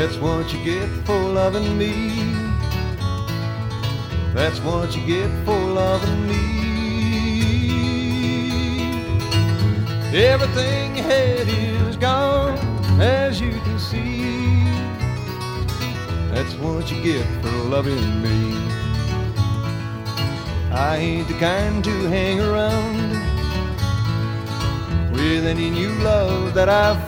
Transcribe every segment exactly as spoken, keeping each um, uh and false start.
That's what you get for loving me. That's what you get for loving me. Everything you had is gone, as you can see. That's what you get for loving me. I ain't the kind to hang around with any new love that I've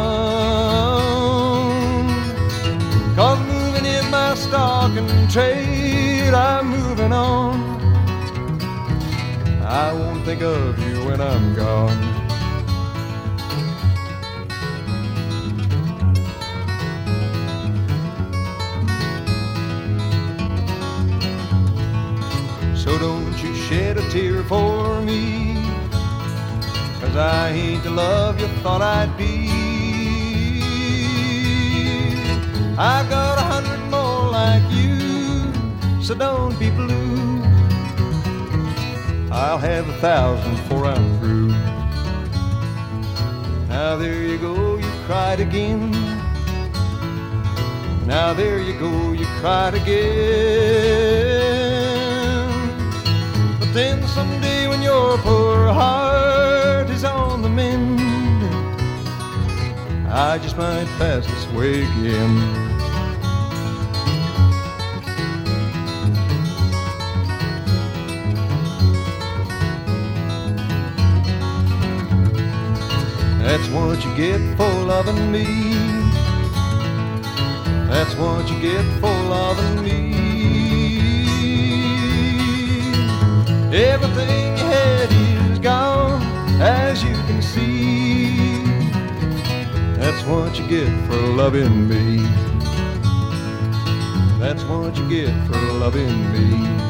found. 'Cause moving in my stock and trade, I'm moving on. I won't think of you when I'm gone. So don't you shed a tear for me, 'cause I ain't the love you thought I'd be. I've got a hundred more like you, so don't be blue. I'll have a thousand before I'm through. Now there you go, you cried again. Now there you go, you cried again. But then someday when your poor heart is on the mend, I just might pass this way again. That's what you get for loving me. That's what you get for loving me. Everything you had is gone, as you can see. That's what you get for loving me. That's what you get for loving me.